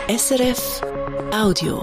SRF Audio.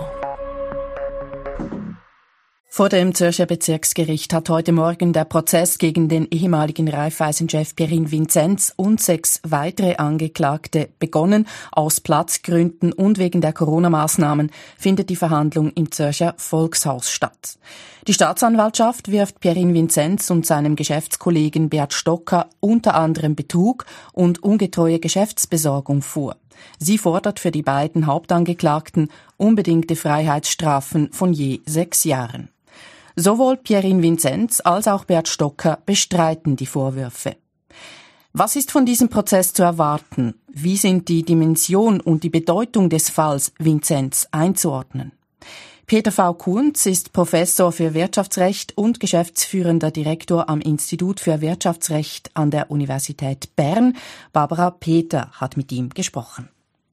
Vor dem Zürcher Bezirksgericht hat heute Morgen der Prozess gegen den ehemaligen Raiffeisen-Chef Pierin Vinzenz und 6 weitere Angeklagte begonnen. Aus Platzgründen und wegen der Corona-Maßnahmen findet die Verhandlung im Zürcher Volkshaus statt. Die Staatsanwaltschaft wirft Pierin Vinzenz und seinem Geschäftskollegen Bert Stocker unter anderem Betrug und ungetreue Geschäftsbesorgung vor. Sie fordert für die beiden Hauptangeklagten unbedingte Freiheitsstrafen von je 6 Jahren. Sowohl Pierin Vinzenz als auch Bert Stocker bestreiten die Vorwürfe. Was ist von diesem Prozess zu erwarten? Wie sind die Dimension und die Bedeutung des Falls Vinzenz einzuordnen? Peter V. Kunz ist Professor für Wirtschaftsrecht und geschäftsführender Direktor am Institut für Wirtschaftsrecht an der Universität Bern. Barbara Peter hat mit ihm gesprochen.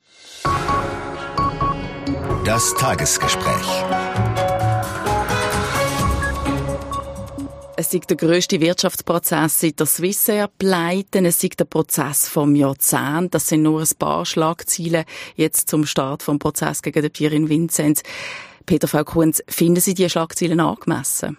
Das Tagesgespräch. Es ist der grösste Wirtschaftsprozess seit der Swissair-Pleite. Es ist der Prozess vom Jahrzehnt. Das sind nur ein paar Schlagzeilen jetzt zum Start vom Prozess gegen den Pierin Vinzenz. Peter V. Kunz, finden Sie die Schlagzeilen angemessen?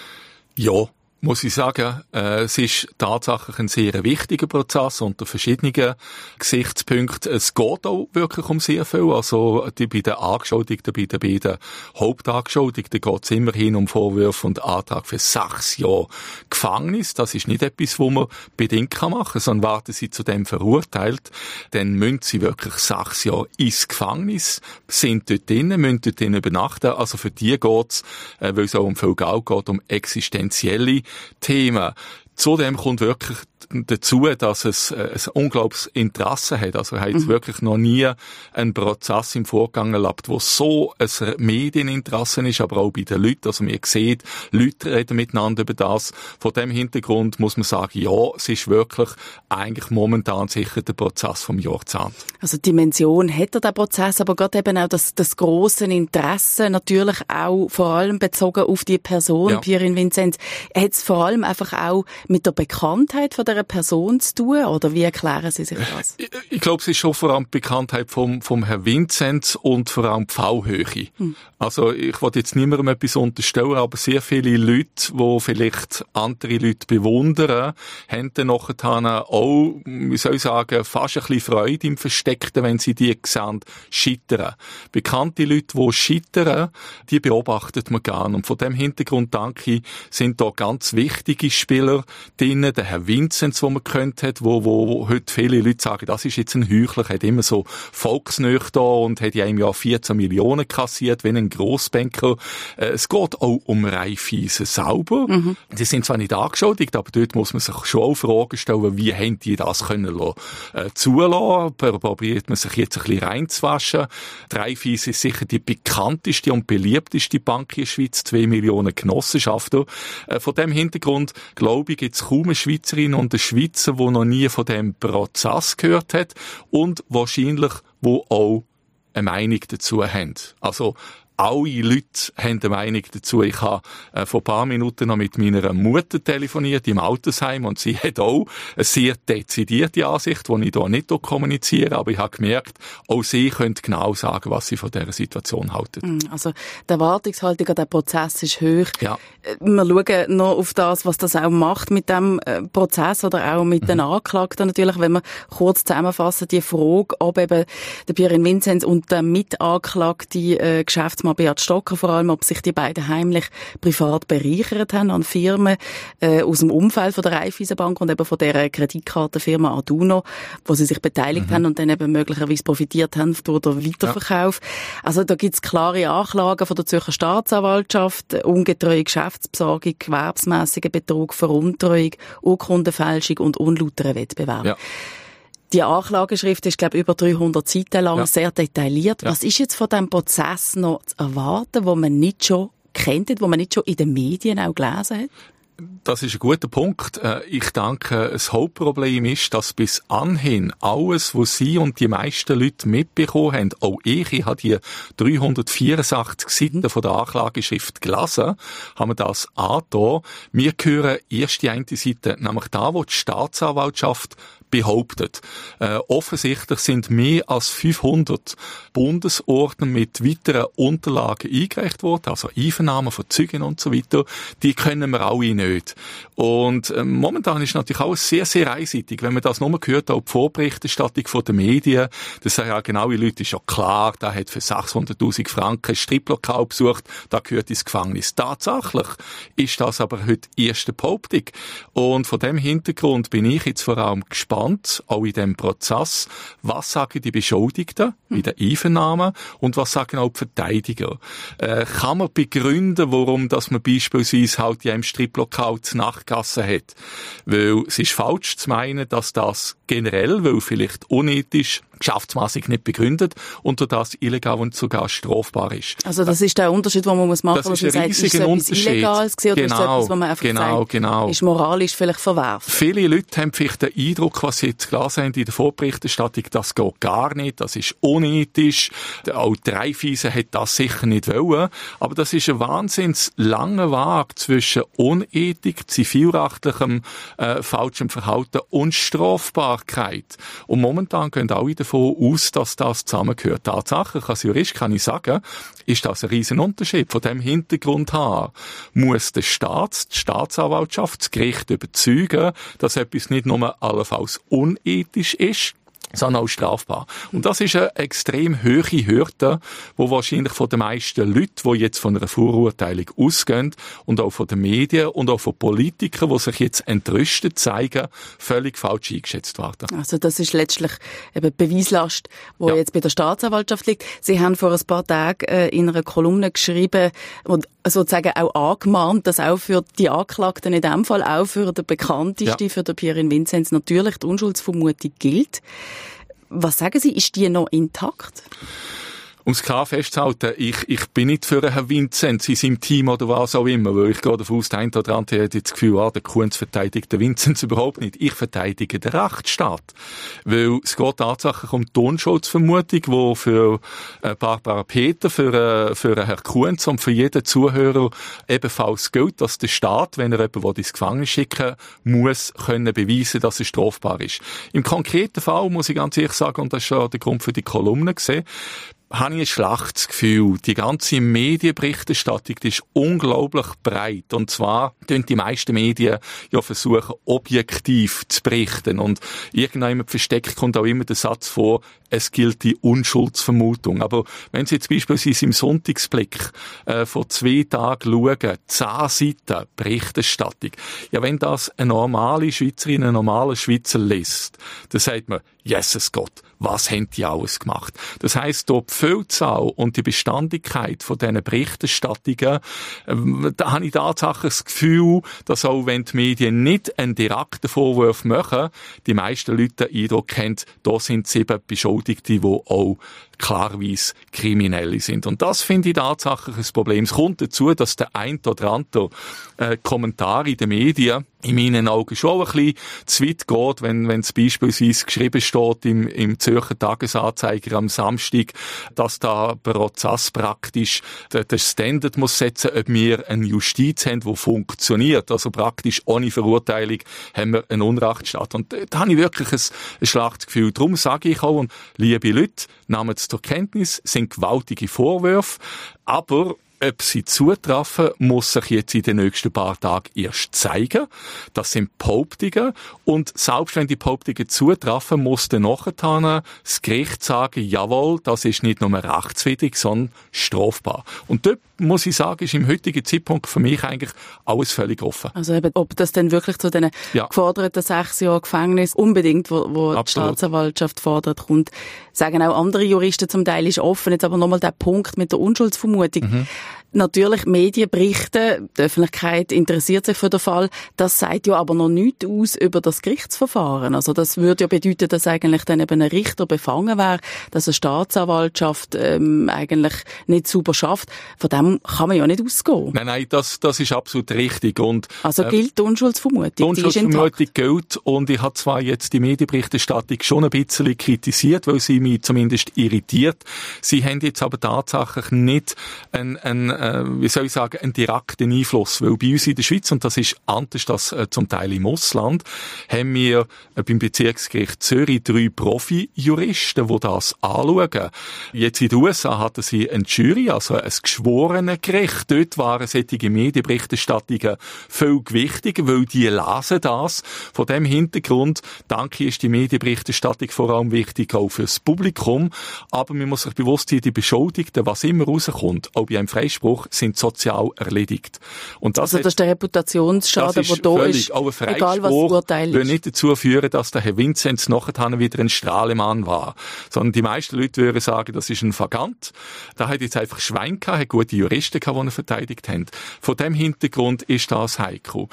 Ja, muss ich sagen. Es ist tatsächlich ein sehr wichtiger Prozess unter verschiedenen Gesichtspunkten. Es geht auch wirklich um sehr viel. Also bei den Angeschuldigten, bei den beiden Hauptangeschuldigten geht es immerhin um Vorwürfe und Antrag für 6 Jahre Gefängnis. Das ist nicht etwas, was man bedingt machen kann, sondern werden sie zu dem verurteilt, dann müssen sie wirklich 6 Jahre ins Gefängnis, sind dort drinnen, müssen dort drinnen übernachten. Also für die geht es, weil es auch um viel Geld geht, um existenzielle Themen. Zudem kommt wirklich dazu, dass es ein unglaubliches Interesse hat. Also hat es wirklich noch nie einen Prozess im Vorgang erlebt, wo so ein Medieninteresse ist, aber auch bei den Leuten. Also man sieht, Leute reden miteinander über das. Von dem Hintergrund muss man sagen, ja, es ist wirklich eigentlich momentan sicher der Prozess vom Jahrzehnt. Also Dimension hat der Prozess, aber gerade eben auch das grosse Interesse, natürlich auch vor allem bezogen auf die Person, Pierin Vinzenz, hat es vor allem einfach auch mit der Bekanntheit von dieser Person zu tun, oder wie erklären Sie sich das? Ich glaube, es ist schon vor allem die Bekanntheit vom Herrn Vinzenz und vor allem die Fallhöhe. Also ich will jetzt niemandem etwas unterstellen, aber sehr viele Leute, die vielleicht andere Leute bewundern, haben dann nachher auch, wie soll ich sagen, fast ein bisschen Freude im Versteckten, wenn sie die sehen, scheitern. Bekannte Leute, die scheitern, die beobachtet man gerne. Und von dem Hintergrund, denke ich, sind da ganz wichtige Spieler drinnen, der Herr Vinzenz, den man kennt hat, wo heute viele Leute sagen, das ist jetzt ein Heuchler, hat immer so Volksnähe da und hat ja im Jahr 14 Millionen kassiert, wie ein Grossbanker. Es geht auch um Raiffeisen selber. Die sind zwar nicht angeschuldigt, aber dort muss man sich schon auch Fragen stellen, wie haben die das können zulassen? Probiert man sich jetzt ein bisschen reinzuwaschen. Die Raiffeisen ist sicher die bekannteste und beliebteste Bank in der Schweiz, 2 Millionen Genossenschaften. Von dem Hintergrund, glaube ich, gibt es kaum eine Schweizerin und einen Schweizer, der noch nie von diesem Prozess gehört hat und wahrscheinlich, wo auch eine Meinung dazu haben. Also alle Leute haben eine Meinung dazu. Ich habe vor ein paar Minuten noch mit meiner Mutter telefoniert im Altersheim und sie hat auch eine sehr dezidierte Ansicht, die ich hier nicht kommuniziere, aber ich habe gemerkt, auch sie können genau sagen, was sie von dieser Situation halten. Also die Erwartungshaltung an den Prozess ist hoch. Ja. Wir schauen noch auf das, was das auch macht mit dem Prozess oder auch mit den Anklagten natürlich. Wenn wir kurz zusammenfassen, die Frage, ob eben der Pierin Vinzenz und der Mitanklagte Geschäftsmann Bert Stocker vor allem, ob sich die beiden heimlich privat bereichert haben an Firmen aus dem Umfeld von der Raiffeisenbank und eben von der Kreditkartenfirma Aduno, wo sie sich beteiligt haben und dann eben möglicherweise profitiert haben durch den Weiterverkauf. Also da gibt's klare Anklagen von der Zürcher Staatsanwaltschaft, ungetreue Geschäftsbesorgung, gewerbsmässiger Betrug, Veruntreuung, Urkundenfälschung und unlauteren Wettbewerb. Ja. Die Anklageschrift ist, glaube ich, über 300 Seiten lang, sehr detailliert. Ja. Was ist jetzt von diesem Prozess noch zu erwarten, wo man nicht schon kennt, wo man nicht schon in den Medien auch gelesen hat? Das ist ein guter Punkt. Ich denke, das Hauptproblem ist, dass bis anhin alles, was Sie und die meisten Leute mitbekommen haben, auch ich habe die 384 Seiten von der Anklageschrift gelesen, haben wir das angetan. Wir hören erst die eine Seite, nämlich da, wo die Staatsanwaltschaft behauptet. Offensichtlich sind mehr als 500 Bundesordner mit weiteren Unterlagen eingereicht worden, also Einvernahmen von Zeugen und so weiter. Die können wir alle nicht. Und momentan ist natürlich alles sehr, sehr einseitig. Wenn man das nur gehört, auch die Vorberichterstattung von den Medien, das sagen ja genau, die Leute, ist ja klar, der hat für 600'000 Franken ein Striplokal besucht, da gehört ins Gefängnis. Tatsächlich ist das aber heute erste Behauptung. Und von dem Hintergrund bin ich jetzt vor allem gespannt, auch in diesem Prozess, was sagen die Beschuldigten in der Einvernahme und was sagen auch die Verteidiger. Kann man begründen, warum dass man beispielsweise halt ja im Striplokal die Nachtgasse hat? Weil es ist falsch zu meinen, dass das generell, weil vielleicht unethisch, geschäftsmässig nicht begründet und durch das illegal und sogar strafbar ist. Also das ist der Unterschied, den man machen muss. Das ist ein riesiger Unterschied. Illegales gewesen, oder ist es etwas, was man einfach sagt, ist moralisch vielleicht verwerflich? Viele Leute haben vielleicht den Eindruck, was sie jetzt gelesen haben in der Vorberichterstattung, das geht gar nicht, das ist unethisch. Auch Dreyfus hat das sicher nicht wollen. Aber das ist ein wahnsinns langer Weg zwischen Unethik, zivilrechtlichem falschem Verhalten und Strafbarkeit. Und momentan gehen alle davon aus, dass das zusammengehört. Tatsächlich, als Jurist kann ich sagen, ist das ein riesen Unterschied. Von dem Hintergrund her muss der Staat, die Staatsanwaltschaft, das Gericht überzeugen, dass etwas nicht nur allenfalls unethisch ist, sondern auch strafbar. Und das ist eine extrem hohe Hürde, die wahrscheinlich von den meisten Leuten, die jetzt von einer Vorurteilung ausgehen, und auch von den Medien und auch von Politikern, die sich jetzt entrüstet zeigen, völlig falsch eingeschätzt werden. Also das ist letztlich eben die Beweislast, die jetzt bei der Staatsanwaltschaft liegt. Sie haben vor ein paar Tagen in einer Kolumne geschrieben und sozusagen auch angemahnt, dass auch für die Anklagten, in dem Fall auch für den Bekanntesten, für den Pierin Vinzenz, natürlich die Unschuldsvermutung gilt. Was sagen Sie, ist die noch intakt? Um es klar festzuhalten, ich bin nicht für Herrn Vinzenz in seinem Team oder was auch immer, weil ich gehe davon aus, der eine oder andere hat jetzt das Gefühl, der Kunz verteidigt den Vinzenz überhaupt nicht. Ich verteidige den Rechtsstaat. Weil es geht tatsächlich um die Unschuldsvermutung, die für Barbara Peter, für Herrn Kunz und für jeden Zuhörer ebenfalls gilt, dass der Staat, wenn er jemanden ins Gefängnis schicken muss, können beweisen, dass er strafbar ist. Im konkreten Fall muss ich ganz ehrlich sagen, und das ist schon der Grund für die Kolumne gesehen, habe ich ein schlechtes Gefühl. Die ganze Medienberichterstattung, die ist unglaublich breit. Und zwar tun die meisten Medien ja versuchen, objektiv zu berichten. Und irgendjemand versteckt kommt auch immer der Satz vor, es gilt die Unschuldsvermutung. Aber wenn Sie jetzt beispielsweise im Sonntagsblick vor 2 Tagen schauen, 10 Seiten Berichterstattung, ja, wenn das eine normale Schweizerin, ein normaler Schweizer liest, dann sagt man, Jesus Gott, was haben die alles gemacht? Das heisst, die Vielzahl und die Beständigkeit von diesen Berichterstattungen, da habe ich tatsächlich das Gefühl, dass auch wenn die Medien nicht einen direkten Vorwurf machen, die meisten Leute den Eindruck haben, da sind 7 Beschuldigte, die auch klarerweise Kriminelle sind. Und das finde ich tatsächlich ein Problem. Es kommt dazu, dass der ein oder andere Kommentar in den Medien in meinen Augen schon ein bisschen zu weit geht, wenn es beispielsweise geschrieben steht im Zürcher Tagesanzeiger am Samstag, dass da Prozess praktisch den Standard muss setzen, ob wir eine Justiz haben, die funktioniert. Also praktisch ohne Verurteilung haben wir einen Unrechtsstaat. Und da habe ich wirklich ein schlechtes Gefühl. Darum sage ich auch, liebe Leute, nehmt es zur Kenntnis, sind gewaltige Vorwürfe, aber ob sie zutreffen, muss sich jetzt in den nächsten paar Tagen erst zeigen. Das sind Behauptungen. Und selbst wenn die Behauptungen zutreffen, muss dann nachher das Gericht sagen, jawohl, das ist nicht nur rechtswidrig, sondern strafbar. Und dort, muss ich sagen, ist im heutigen Zeitpunkt für mich eigentlich alles völlig offen. Also eben, ob das denn wirklich zu den geforderten 6 Jahren Gefängnis unbedingt, wo die Staatsanwaltschaft fordert, kommt, sagen auch andere Juristen zum Teil, ist offen. Jetzt aber nochmal der Punkt mit der Unschuldsvermutung. Natürlich, Medien berichten, die Öffentlichkeit interessiert sich für den Fall. Das sagt ja aber noch nichts aus über das Gerichtsverfahren. Also das würde ja bedeuten, dass eigentlich dann eben ein Richter befangen wäre, dass eine Staatsanwaltschaft eigentlich nicht sauber schafft. Von dem kann man ja nicht ausgehen. Nein, das ist absolut richtig. Und, also gilt die Unschuldsvermutung? Die Unschuldsvermutung gilt, und ich habe zwar jetzt die Medienberichterstattung schon ein bisschen kritisiert, weil sie mich zumindest irritiert. Sie haben jetzt aber tatsächlich nicht einen direkten Einfluss. Weil bei uns in der Schweiz, und das ist anders als zum Teil im Ausland, haben wir beim Bezirksgericht Zürich 3 Profi-Juristen, die das anschauen. Jetzt in den USA hatten sie eine Jury, also ein geschworenes Gericht. Dort waren solche Medienberichterstattungen viel gewichtiger, weil die lesen das. Von dem Hintergrund, denke ich, ist die Medienberichterstattung vor allem wichtig auch fürs Publikum. Aber man muss sich bewusst sein, die Beschuldigten, was immer rauskommt, auch bei einem Freispruch, sind sozial erledigt. Und das ist der Reputationsschaden, der da ist, egal was das Urteil ist. Will nicht dazu führen, dass der Herr Vinzenz nachher wieder ein Strahlemann war. Sondern die meisten Leute würden sagen, das ist ein Vagant. Da hat jetzt einfach Schwein gehabt, hat gute Juristen gehabt, die ihn verteidigt haben. Von dem Hintergrund ist das heikel.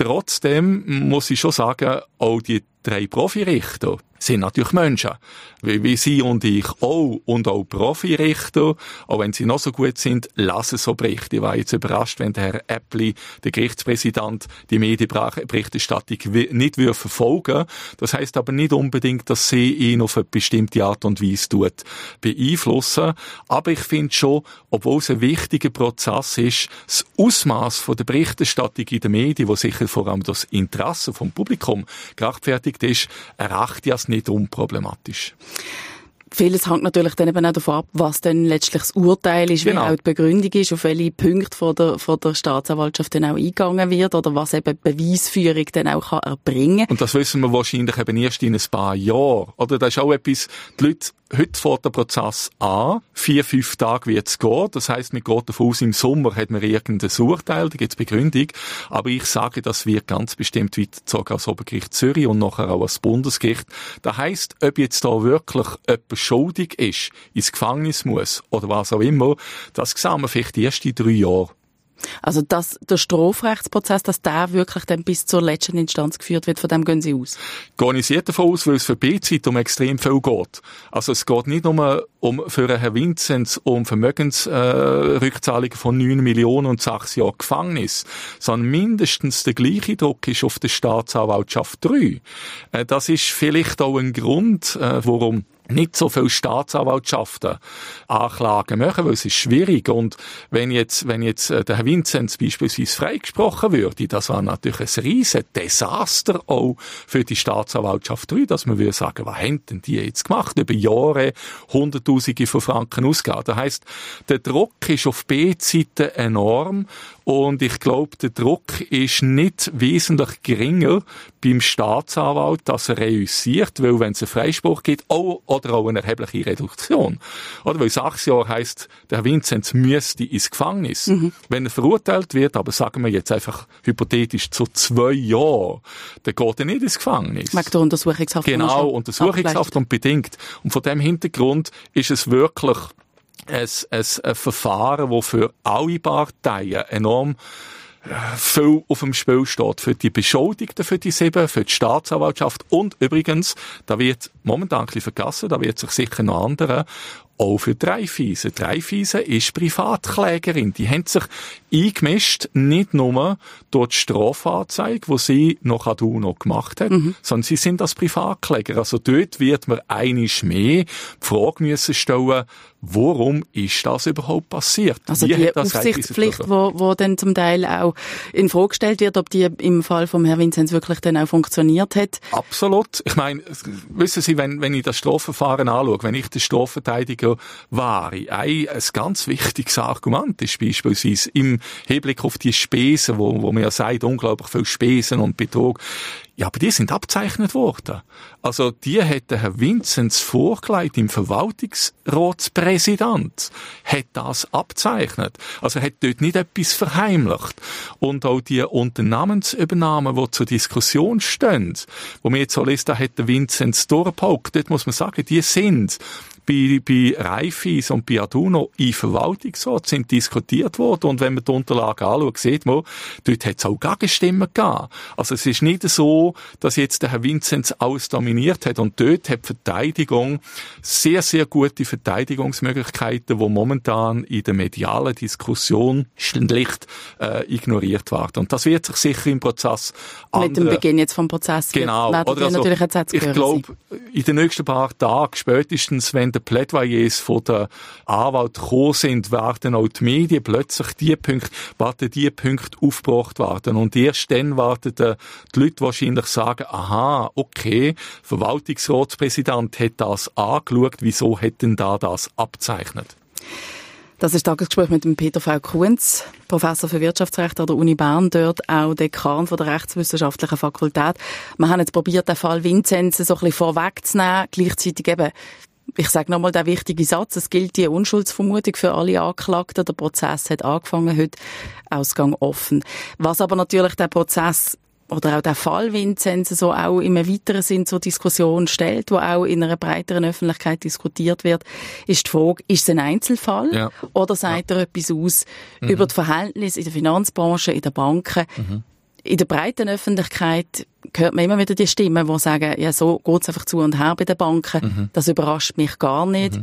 Trotzdem muss ich schon sagen, auch die 3 Profirichter sind natürlich Menschen. Wie Sie und ich auch. Und auch Profirichter, auch wenn sie noch so gut sind, lassen so Berichte. Ich war jetzt überrascht, wenn der Herr Äppli, der Gerichtspräsident, die Medienberichterstattung nicht verfolgen würde. Das heisst aber nicht unbedingt, dass sie ihn auf eine bestimmte Art und Weise beeinflussen. Aber ich finde schon, obwohl es ein wichtiger Prozess ist, das Ausmaß von der Berichterstattung in den Medien, wo sicher vor allem das Interesse vom Publikum gerechtfertigt ist, erachte ich als nicht unproblematisch. Vieles hängt natürlich dann eben auch davon ab, was dann letztlich das Urteil ist, genau, wie auch die Begründung ist, auf welche Punkte von der Staatsanwaltschaft dann auch eingegangen wird oder was eben Beweisführung dann auch erbringen kann. Und das wissen wir wahrscheinlich eben erst in ein paar Jahren. Oder das ist auch etwas, die Leute, heute fängt der Prozess an, 4-5 Tage wird es gehen. Das heisst, man geht davon aus, im Sommer hat man irgendein Urteil, da gibt es Begründung. Aber ich sage, das wird ganz bestimmt weitergezogen als Obergericht Zürich und nachher auch als Bundesgericht. Das heisst, ob jetzt da wirklich jemand schuldig ist, ins Gefängnis muss oder was auch immer, das sehen wir vielleicht erst in 3 Jahren. Also der Strafrechtsprozess, dass der wirklich dann bis zur letzten Instanz geführt wird, von dem gehen Sie aus? Gehe ich sehr davon aus, weil es für die Zeit um extrem viel geht. Also es geht nicht nur für Herrn Vinzenz um Vermögensrückzahlungen von 9 Millionen und 6 Jahre Gefängnis, sondern mindestens der gleiche Druck ist auf der Staatsanwaltschaft 3. Das ist vielleicht auch ein Grund, warum nicht so viele Staatsanwaltschaften Anklagen machen, weil es ist schwierig. Und wenn jetzt der Herr Vinzenz beispielsweise freigesprochen würde, das war natürlich ein riesen Desaster auch für die Staatsanwaltschaft 3, dass man würde sagen, was haben denn die jetzt gemacht? Über Jahre Hunderttausende von Franken ausgegeben. Das heisst, der Druck ist auf B-Seite enorm und ich glaube, der Druck ist nicht wesentlich geringer beim Staatsanwalt, dass er reüssiert, weil wenn es einen Freispruch gibt, oder auch eine erhebliche Reduktion. Oder weil 6 Jahre heisst, der Herr Vinzenz müsste ins Gefängnis. Wenn er verurteilt wird, aber sagen wir jetzt einfach hypothetisch zu 2 Jahren, dann geht er nicht ins Gefängnis. Mag der Untersuchungshaft. Genau, Untersuchungshaft und bedingt. Und von dem Hintergrund ist es wirklich ein Verfahren, das für alle Parteien enorm viel auf dem Spiel steht. Für die Beschuldigten, für die 7, für die Staatsanwaltschaft und übrigens, da wird momentan ein bisschen vergessen, da wird sich sicher noch andere, auch für Dreyfysen. Dreyfysen ist Privatklägerin. Die haben sich eingemischt, nicht nur durch die Strafanzeige, die sie noch an UNO gemacht hat, sondern sie sind als Privatkläger. Also dort wird man einmal mehr die Frage müssen stellen, warum ist das überhaupt passiert? Also die Aufsichtspflicht, die dann zum Teil auch in Frage gestellt wird, ob die im Fall vom Herrn Vinzenz wirklich dann auch funktioniert hat? Absolut. Ich meine, wissen Sie, wenn ich das Strafverfahren anschaue, wenn ich der Strafverteidiger war, ein ganz wichtiges Argument ist beispielsweise im Hinblick auf die Spesen, wo man ja sagt, unglaublich viel Spesen und Betrug. Ja, aber die sind abgezeichnet worden. Also die hat der Herr Vinzenz vorgelegt im Verwaltungsratspräsident, hat das abgezeichnet. Also er hat dort nicht etwas verheimlicht. Und auch die Unternehmensübernahmen, die zur Diskussion stehen, wo man jetzt so liest, da hat der Vinzenz durchgepaukt, dort muss man sagen, die sind bei Raiffeisen und bei Aduno in Verwaltungsrat sind diskutiert worden. Und wenn man die Unterlagen anschaut, sieht man, dort hat es auch Gegenstimmen gegeben. Also es ist nicht so, dass jetzt der Herr Vinzenz alles dominiert hat. Und dort hat die Verteidigung sehr, sehr gute Verteidigungsmöglichkeiten, die momentan in der medialen Diskussion schlicht ignoriert werden. Und das wird sich sicher im Prozess mit dem Beginn jetzt vom Prozess genau. Oder also, natürlich jetzt ich glaube, in den nächsten paar Tagen, spätestens wenn die Plädoyers von der Anwalt gekommen sind, werden auch die Medien plötzlich die Punkte aufgebracht werden. Und erst dann werden die Leute wahrscheinlich sagen, aha, okay, Verwaltungsratspräsident hat das angeschaut, wieso hat denn da das abzeichnet? Das ist das Tagesgespräch mit dem Peter V. Kunz, Professor für Wirtschaftsrecht an der Uni Bern, dort auch Dekan von der Rechtswissenschaftlichen Fakultät. Wir haben jetzt probiert, den Fall Vinzenz so ein bisschen vorwegzunehmen, gleichzeitig eben, ich sage nochmal den wichtigen Satz, es gilt die Unschuldsvermutung für alle Anklagten, der Prozess hat angefangen, heute Ausgang offen. Was aber natürlich der Prozess oder auch der Fall Vinzenz so auch im weiteren Sinn zur Diskussion stellt, wo auch in einer breiteren Öffentlichkeit diskutiert wird, ist die Frage, ist es ein Einzelfall oder sagt er etwas aus über die Verhältnisse in der Finanzbranche, in den Banken? In der breiten Öffentlichkeit hört man immer wieder die Stimmen, die sagen, ja, so geht's einfach zu und her bei den Banken. Das überrascht mich gar nicht.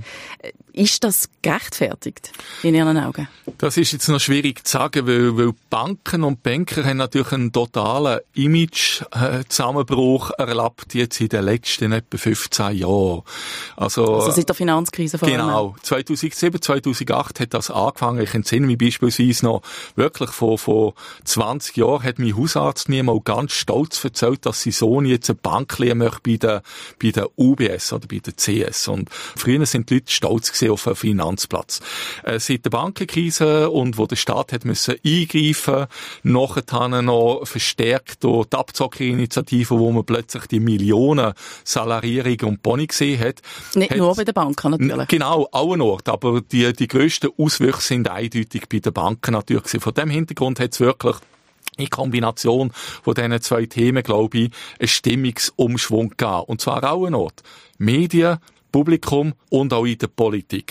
Ist das gerechtfertigt in Ihren Augen? Das ist jetzt noch schwierig zu sagen, weil Banken und Banker haben natürlich einen totalen Image-Zusammenbruch erlebt jetzt in den letzten etwa 15 Jahren. Also seit der Finanzkrise vor allem. Genau. 2007, 2008 hat das angefangen. Ich entsinne mich beispielsweise noch wirklich vor 20 Jahren hat mein Hausarzt mir mal ganz stolz erzählt, dass sein Sohn jetzt eine Bank lernen möchte bei der UBS oder bei der CS. Und früher sind die Leute stolz gewesen auf einen Finanzplatz. Seit der Bankenkrise und wo der Staat hat müssen eingreifen, nachher noch verstärkt durch die Abzockerinitiative, wo man plötzlich die Millionen Salarierung und Boni gesehen hat. Nicht nur bei den Banken natürlich. Genau, auch ein Ort. Aber die grössten Auswirkungen sind eindeutig bei den Banken natürlich gewesen. Vor dem Hintergrund hat es wirklich in Kombination von diesen zwei Themen, glaube ich, einen Stimmungsumschwung gegeben. Und zwar auch ein Ort. Medien, Publikum und auch in der Politik.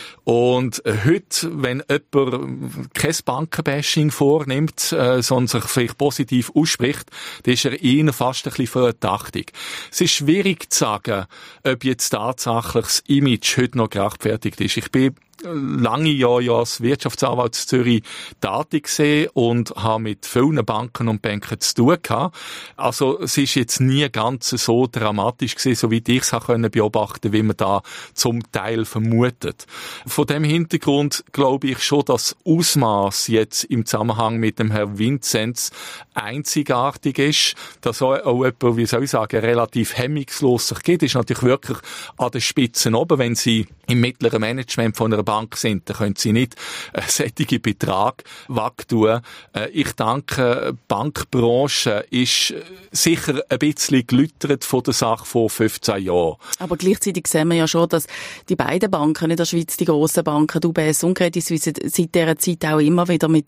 Und heute, wenn jemand kein Bankenbashing vornimmt, sondern sich vielleicht positiv ausspricht, dann ist er eher fast ein bisschen verdächtig. Es ist schwierig zu sagen, ob jetzt tatsächlich das Image heute noch gerechtfertigt ist. Ich bin lange Jahre als Wirtschaftsanwalt in Zürich tätig gewesen und habe mit vielen Banken und Banken zu tun gehabt. Also es ist jetzt nie ganz so dramatisch gewesen, so wie ich es beobachten konnte, wie man da zum Teil vermutet. Von dem Hintergrund glaube ich schon, dass Ausmaß jetzt im Zusammenhang mit dem Herrn Vinzenz einzigartig ist, dass auch jemand, wie soll ich sagen, relativ hemmungslos sich geht, ist natürlich wirklich an den Spitzen oben, wenn Sie im mittleren Management von einer Bank sind, dann können Sie nicht solche Betrag wegtun. Ich denke, die Bankbranche ist sicher ein bisschen gelüttert von der Sache vor 15 Jahren. Aber gleichzeitig sehen wir ja schon, dass die beiden Banken in der Schweiz, die grossen Banken, die UBS und Credit Suisse, seit dieser Zeit auch immer wieder mit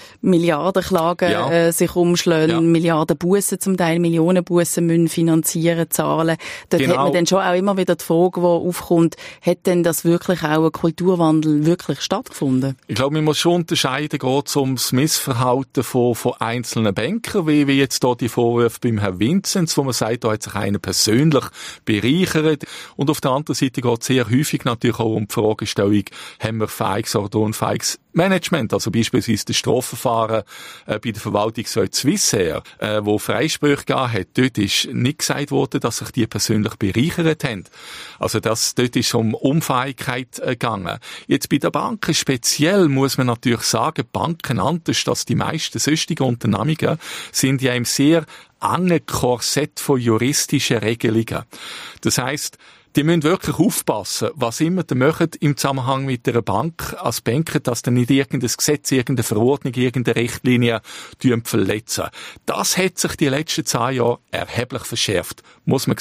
Milliardenklagen sich umschlagen, Milliarden Bussen, zum Teil Millionen Bussen müssen finanzieren, zahlen. Dort hat man dann schon auch immer wieder die Frage, die aufkommt, hat denn das wirklich auch ein Kulturwandel wirklich stattgefunden? Ich glaube, man muss schon unterscheiden, geht es ums Missverhalten von einzelnen Bankern, wie jetzt hier die Vorwürfe beim Herrn Vinzenz, wo man sagt, da hat sich einer persönlich bereichert. Und auf der anderen Seite geht es sehr häufig natürlich auch um die Fragestellung, haben wir fähiges oder unfähiges Management, also beispielsweise das Strafverfahren bei der Verwaltungsrätin Swissair, wo Freisprüche gegeben hat. Dort ist nicht gesagt worden, dass sich die persönlich bereichert haben. Also dort ist es um Unfähigkeit gegangen. Jetzt bei den Banken speziell muss man natürlich sagen, Banken, anders als die meisten sonstigen Unternehmungen, sind ja im sehr engen Korsett von juristischen Regelungen. Das heisst, die müssen wirklich aufpassen, was immer die machen im Zusammenhang mit einer Bank als Banker, dass dann nicht irgendein Gesetz, irgendeine Verordnung, irgendeine Richtlinie verletzen. Das hat sich die letzten 10 Jahre erheblich verschärft, muss man sehen.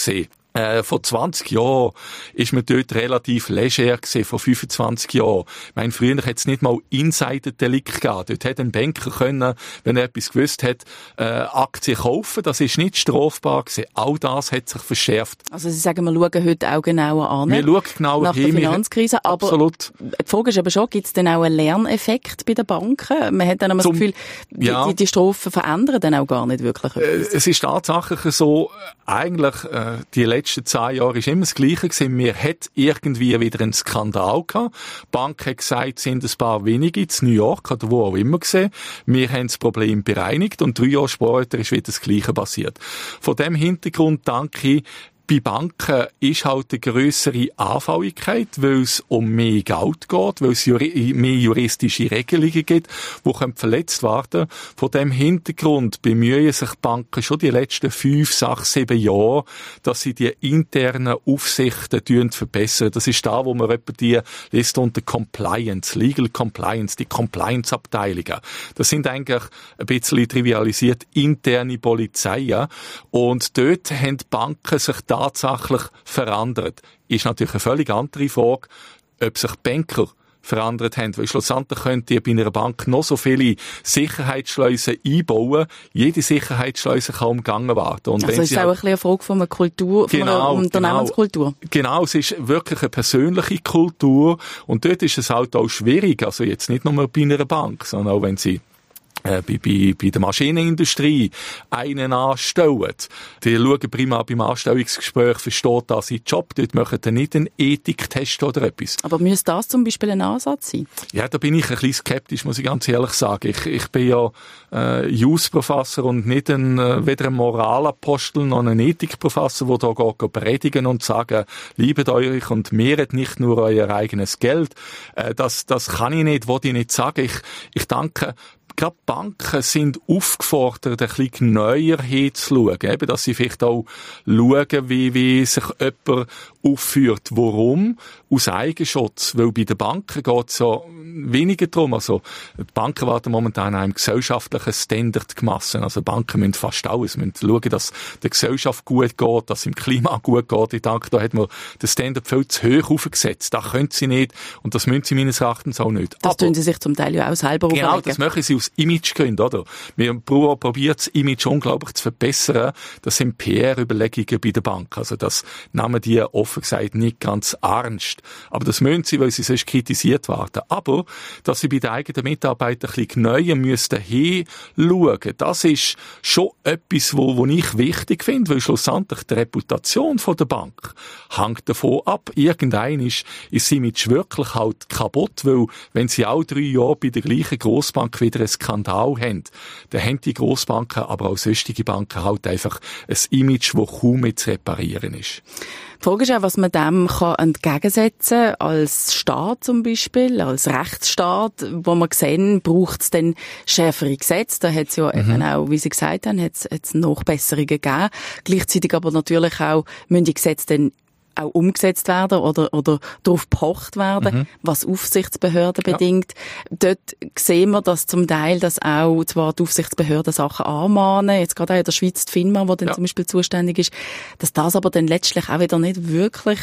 Vor 20 Jahren ist man dort relativ leger gewesen, vor 25 Jahren. Ich meine, früher hat es nicht mal Insider-Delikt gegeben. Dort hätte ein Banker können, wenn er etwas gewusst hat, Aktien kaufen. Das ist nicht strafbar gewesen. All das hat sich verschärft. Also Sie sagen, wir schauen heute auch genauer an. Wir schauen genauer nach der Finanzkrise. Aber absolut. Die Frage ist aber schon, gibt es denn auch einen Lerneffekt bei den Banken? Man hat dann immer das Gefühl, die Strafen verändern dann auch gar nicht wirklich etwas. Es ist tatsächlich so, eigentlich, die letzten 10 Jahre ist immer das Gleiche gewesen. Wir hat irgendwie wieder einen Skandal gehabt. Die Bank hat gesagt, es sind ein paar wenige in New York oder wo auch immer gesehen. Wir haben das Problem bereinigt und 3 Jahre später ist wieder das Gleiche passiert. Von dem Hintergrund denke ich, bei Banken ist halt eine grössere Anfälligkeit, weil es um mehr Geld geht, weil es mehr juristische Regelungen gibt, die verletzt werden können. Von dem Hintergrund bemühen sich Banken schon die letzten 5, 6, 7 Jahre, dass sie die internen Aufsichten verbessern. Das ist da, wo man etwa die liest unter Compliance, Legal Compliance, die Compliance-Abteilungen. Das sind eigentlich ein bisschen trivialisiert interne Polizeien. Und dort haben die Banken sich tatsächlich verändert. Ist natürlich eine völlig andere Frage, ob sich Banker verändert haben, weil schlussendlich könnt ihr bei einer Bank noch so viele Sicherheitsschleusen einbauen. Jede Sicherheitsschleuse kann umgangen werden. Und also ist es auch ein bisschen eine Frage von einer Kultur, von einer Unternehmenskultur. Genau, es ist wirklich eine persönliche Kultur und dort ist es halt auch schwierig, also jetzt nicht nur bei einer Bank, sondern auch wenn sie bei der Maschinenindustrie einen anstellen. Die schauen prima beim Anstellungsgespräch, versteht da seinen Job. Dort machen die nicht einen Ethiktest oder etwas. Aber müsste das zum Beispiel ein Ansatz sein? Ja, da bin ich ein bisschen skeptisch, muss ich ganz ehrlich sagen. Ich bin ja Jus-Professor und nicht weder ein Moralapostel noch ein Ethikprofessor, der da geht predigen und sagen, liebet euch und mehret nicht nur euer eigenes Geld. Das kann ich nicht, wollte ich nicht sagen. Ich denke, gerade Banken sind aufgefordert, ein bisschen neuer hinzuschauen, eben, dass sie vielleicht auch schauen, wie sich jemand aufführt. Warum? Aus Eigenschutz. Weil bei den Banken geht es ja weniger darum. Also, die Banken werden momentan an einem gesellschaftlichen Standard gemessen. Also, Banken müssen fast alles. Müssen schauen, dass der Gesellschaft gut geht, dass es im Klima gut geht. Ich denke, da hat man den Standard viel zu hoch aufgesetzt. Das können sie nicht. Und das müssen sie meines Erachtens auch nicht. Das tun sie sich zum Teil ja auch selber auferlegen. Genau, das machen sie aus Imagegründen, oder? Wir probieren das Image unglaublich zu verbessern. Das sind PR-Überlegungen bei der Bank. Also, das nehmen die offen gesagt nicht ganz ernst. Aber das müssen sie, weil sie sonst kritisiert werden. Aber, dass sie bei den eigenen Mitarbeitern ein bisschen neuer müssten hinschauen, das ist schon etwas, wo ich wichtig finde, weil schlussendlich die Reputation von der Bank hängt davon ab. Irgendein ist das Image wirklich halt kaputt, weil wenn sie auch 3 Jahre bei der gleichen Grossbank wieder einen Skandal haben, dann haben die Grossbanken, aber auch sonstige Banken halt einfach ein Image, das kaum mehr zu reparieren ist. Die Frage ist auch, was man dem entgegensetzen kann, als Staat zum Beispiel, als Rechtsstaat, wo man sehen, braucht es dann schärfere Gesetze. Da hat es ja eben auch, wie Sie gesagt haben, hat es Nachbesserungen gegeben. Gleichzeitig aber natürlich auch, müssen die Gesetze dann auch umgesetzt werden oder darauf gepocht werden, was Aufsichtsbehörden bedingt. Dort sehen wir, dass zum Teil das auch zwar die Aufsichtsbehörden Sachen anmahnen, jetzt gerade auch in der Schweiz die FINMA, die dann zum Beispiel zuständig ist, dass das aber dann letztlich auch wieder nicht wirklich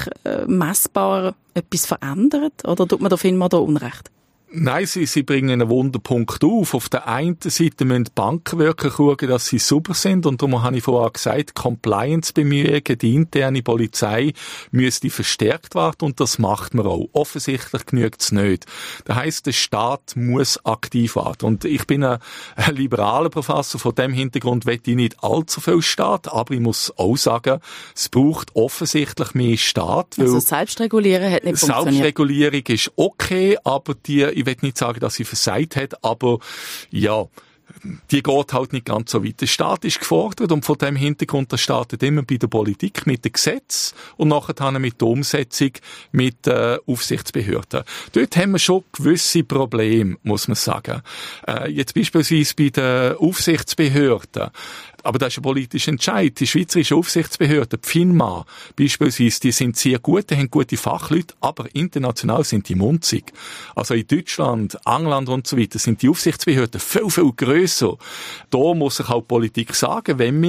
messbar etwas verändert, oder tut man der FINMA da Unrecht? Nein, sie bringen einen Wunderpunkt auf. Auf der einen Seite müssen die Banken wirklich schauen, dass sie sauber sind. Und darum habe ich vorher gesagt, Compliance-Bemühungen, die interne Polizei müsste verstärkt werden. Und das macht man auch. Offensichtlich genügt es nicht. Das heisst, der Staat muss aktiv werden. Und ich bin ein liberaler Professor. Von dem Hintergrund will ich nicht allzu viel Staat. Aber ich muss auch sagen, es braucht offensichtlich mehr Staat. Also Selbstregulieren hat nicht funktioniert. Selbstregulierung ist okay, aber ich will nicht sagen, dass sie versagt hat, aber ja, die geht halt nicht ganz so weit. Der Staat ist gefordert und von dem Hintergrund, das startet immer bei der Politik mit dem Gesetz und nachher mit der Umsetzung mit Aufsichtsbehörden. Dort haben wir schon gewisse Probleme, muss man sagen. Jetzt beispielsweise bei den Aufsichtsbehörden. Aber das ist ein politischer Entscheid. Die schweizerische Aufsichtsbehörde, die FINMA beispielsweise, die sind sehr gut, die haben gute Fachleute, aber international sind die munzig. Also in Deutschland, England und so weiter sind die Aufsichtsbehörden viel, viel grösser. Da muss sich auch Politik sagen, wenn wir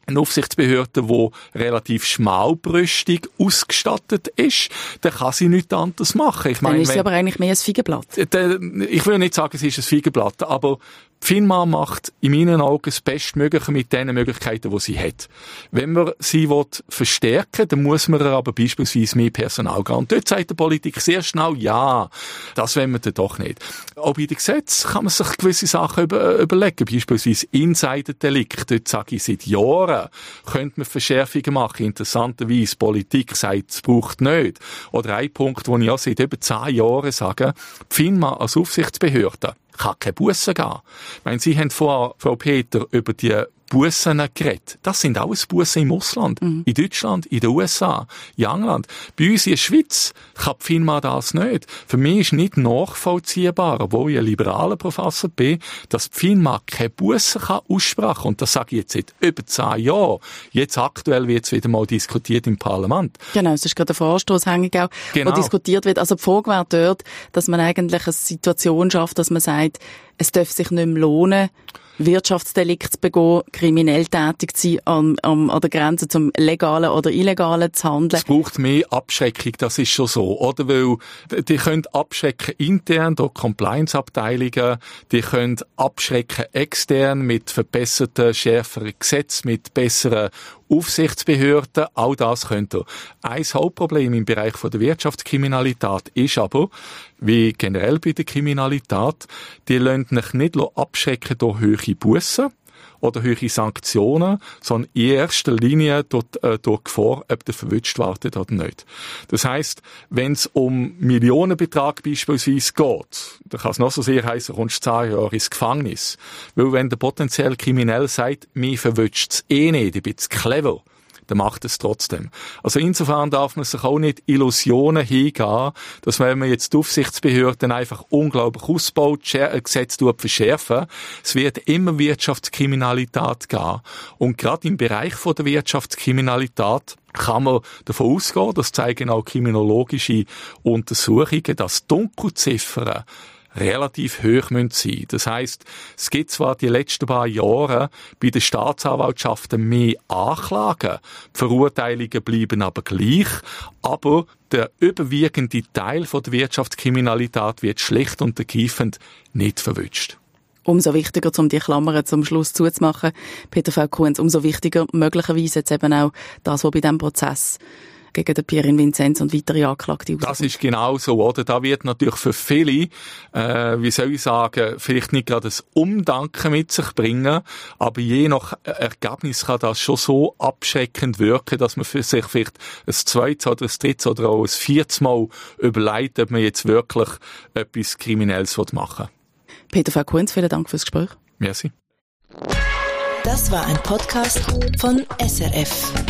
eine Aufsichtsbehörde, die relativ schmalbrüstig ausgestattet ist, dann kann sie nichts anderes machen. Ich meine, dann ist sie aber eigentlich mehr ein Feigenblatt. Ich will nicht sagen, es ist ein Feigenblatt, aber die FINMA macht in meinen Augen das Bestmögliche mit den Möglichkeiten, die sie hat. Wenn man sie verstärken will, dann muss man aber beispielsweise mehr Personal geben. Und dort sagt die Politik sehr schnell, ja, das wollen wir dann doch nicht. Auch bei den Gesetzen kann man sich gewisse Sachen überlegen, beispielsweise Insider-Delikt. Dort sage ich seit Jahren, könnte man Verschärfungen machen. Interessanterweise, die Politik sagt, es braucht nicht. Oder ein Punkt, den ich auch seit über 10 Jahren sage, die FINMA als Aufsichtsbehörde kann keine Bussen geben. Ich meine, Sie haben vorher, Frau Peter, über die Bussen geredet. Das sind alles Bussen im Ausland. In Deutschland, in den USA, in England. Bei uns in der Schweiz kann die FINMA das nicht. Für mich ist nicht nachvollziehbar, obwohl ich ein liberaler Professor bin, dass die FINMA keine Bussen aussprechen kann. Und das sage ich jetzt seit über 10 Jahren. Jetzt aktuell wird es wieder mal diskutiert im Parlament. Genau, es ist gerade ein Vorstoß hängig auch, wo diskutiert wird. Also die Frage wäre dort, dass man eigentlich eine Situation schafft, dass man sagt, es darf sich nicht mehr lohnen, Wirtschaftsdelikt zu begehen, kriminell tätig zu sein, an der Grenze zum Legalen oder Illegalen zu handeln. Es braucht mehr Abschreckung, das ist schon so, oder? Weil, die können abschrecken intern durch Compliance-Abteilungen, die können abschrecken extern mit verbesserten, schärferen Gesetzen, mit besseren Aufsichtsbehörden, all das könnte. Ein Hauptproblem im Bereich der Wirtschaftskriminalität ist aber, wie generell bei der Kriminalität, die lassen sich nicht abschrecken durch hohe Bussen oder hohe Sanktionen, sondern in erster Linie durch die Gefahr, ob der verwünscht wird oder nicht. Das heisst, wenn es um Millionenbetrag beispielsweise geht, dann kann es noch so sehr heissen, kommst 10 Jahre ins Gefängnis. Weil wenn der potenziell Kriminell sagt, mich verwünscht es nicht, ich bin zu clever, dann macht es trotzdem. Also insofern darf man sich auch nicht Illusionen hingehen, dass wenn man jetzt die Aufsichtsbehörden einfach unglaublich ausbaut, Gesetze verschärfen, es wird immer Wirtschaftskriminalität geben. Und gerade im Bereich der Wirtschaftskriminalität kann man davon ausgehen, das zeigen auch kriminologische Untersuchungen, dass Dunkelziffern relativ hoch sein müssen. Das heisst, es gibt zwar die letzten paar Jahre bei den Staatsanwaltschaften mehr Anklagen, die Verurteilungen bleiben aber gleich, aber der überwiegende Teil von der Wirtschaftskriminalität wird schlicht und ergreifend nicht verwünscht. Umso wichtiger, um die Klammern zum Schluss zuzumachen, Peter V. Kunz, umso wichtiger möglicherweise jetzt eben auch das, was bei diesem Prozess gegen den Pierin Vinzenz und weitere Anklagte Das ist genau so, oder? Da wird natürlich für viele, wie soll ich sagen, vielleicht nicht gerade ein Umdanken mit sich bringen, aber je nach Ergebnis kann das schon so abschreckend wirken, dass man für sich vielleicht ein zweites oder ein drittes oder auch ein viertes Mal überlegt, ob man jetzt wirklich etwas Kriminelles machen will. Peter V. Kunz, vielen Dank fürs Gespräch. Merci. Das war ein Podcast von SRF.